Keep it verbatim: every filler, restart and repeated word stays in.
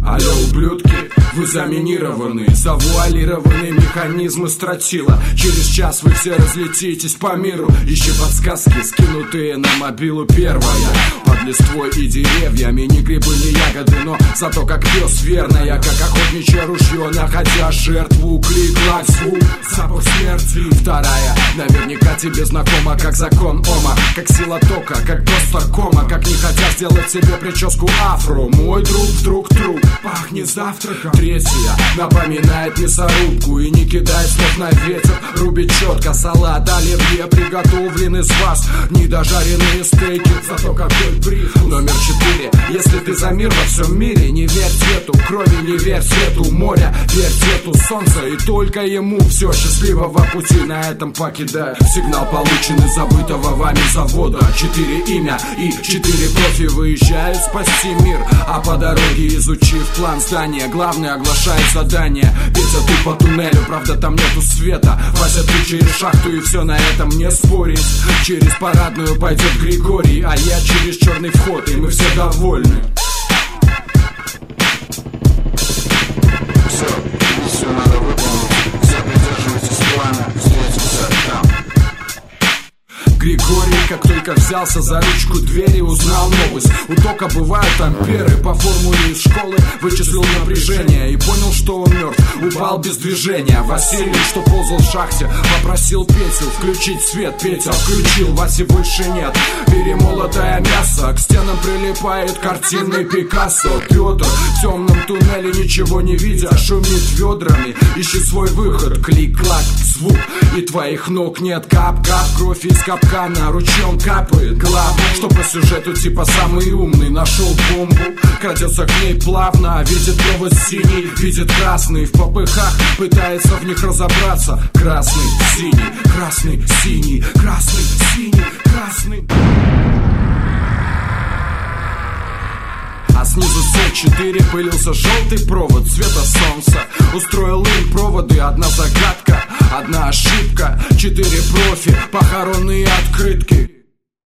Алло, ублюдки, вы заминированы, завуалированы механизмы стратила. Через час вы все разлетитесь по миру. Ищи подсказки, скинутые на мобилу первая. Под листвой и деревьями ни грибы, ни ягоды, но зато как пес верная, как охотничье ружье, находя жертву, клик-клак, звук, запах смерти. Вторая, наверняка тебе знакома, как закон Ома, как сила тока, как просто кома, как не хотят сделать себе прическу афро. Мой друг вдруг труп, пахнет завтраком. Третья, напоминает мясорубку и не кидает слов на ветер. Рубит четко, салат, оливье приготовлен из вас. Недожаренные стейки, зато какой бриф. Номер четыре, если ты за мир во всем мире, не верь цвету крови, не верь свету моря, верь цвету солнца, и только ему все. Счастливого пути на этом покидаю. Сигнал получен из забытого вами завода. Четыре имя и четыре профи выезжают спасти мир, а по дороге, изучив план здания, главный оглашает задание. Петя, ты по туннелю, правда там нету света. Вася, ты через шахту, и все на этом не спорить. Через парадную пойдет Григорий, а я через черный вход, и мы все довольны. Все, миссию надо выполнить. Все придерживайтесь плана, встретимся там. Григорий, как только взялся за ручку двери, узнал новость. У тока бывают амперы. По формуле из школы вычислил напряжение и понял, что он мертв, упал без движения. Василий, что ползал в шахте, попросил Петю включить свет. Петя включил, Васи больше нет. Перемолотое мясо, к стенам прилипает картины Пикассо. Петр в темном туннеле, ничего не видя, шумит ведрами, ищет свой выход. Клик-клак, звук, и твоих ног нет. Кап-кап, кровь из капкана ручьем капает. Главное, что по сюжету типа самый умный нашел бомбу, крадется к ней плавно, видит провод синий, видит красный, в попыхах пытается в них разобраться. Красный, синий, красный, синий, красный, синий, красный. А снизу С четыре пылился желтый провод цвета солнца. Устроил им проводы, одна загадка, одна ошибка. Четыре профи, похоронные открытки.